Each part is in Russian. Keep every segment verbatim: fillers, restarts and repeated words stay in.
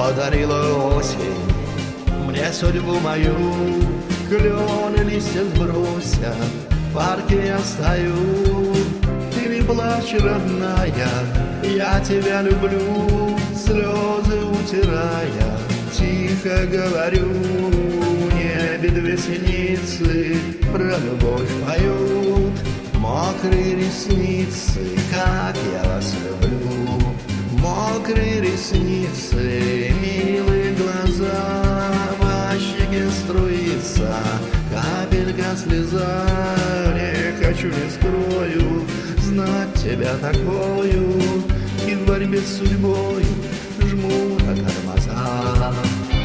Подарила осень мне судьбу мою, клены листья сброся, в парке я стою. Ты не плачь, родная, я тебя люблю, слезы утирая, тихо говорю. В небе две синицы про любовь поют, мокрые ресницы, как я вас люблю. Мокрые ресницы, милые глаза, по щеке струится капелька слеза. Не хочу, не скрою, знать тебя такою, и в борьбе с судьбой жму на тормоза.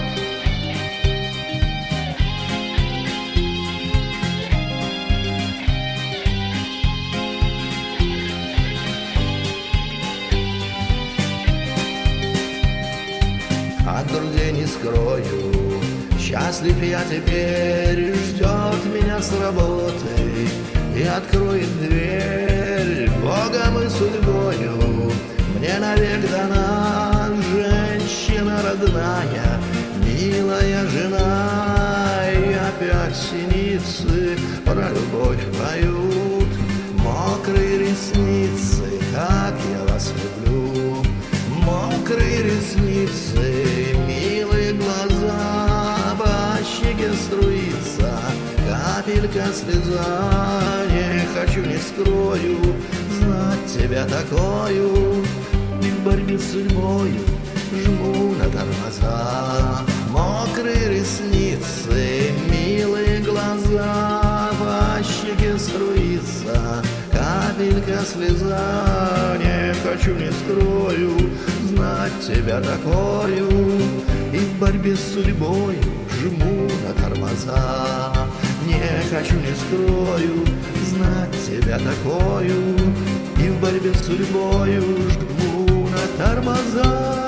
От друзей не скрою, счастлив я теперь, ждет меня с работы и откроет дверь. Богом и судьбою мне навек дана женщина родная, милая жена. И опять синицы про любовь поют, мокрые ресницы, как я вас люблю. Мокрые ресницы, милые глаза, по щеке струится капелька слеза. Не хочу, не скрою, знать тебя такою, и в борьбе с судьбою жму на тормоза. Мокрые ресницы, милые глаза, по щеке струится капелька слеза. Не хочу, не скрою, знать тебя такою, и в борьбе с судьбой жму на тормоза. Не хочу, не скрою, знать тебя такою, и в борьбе с судьбою жму на тормоза.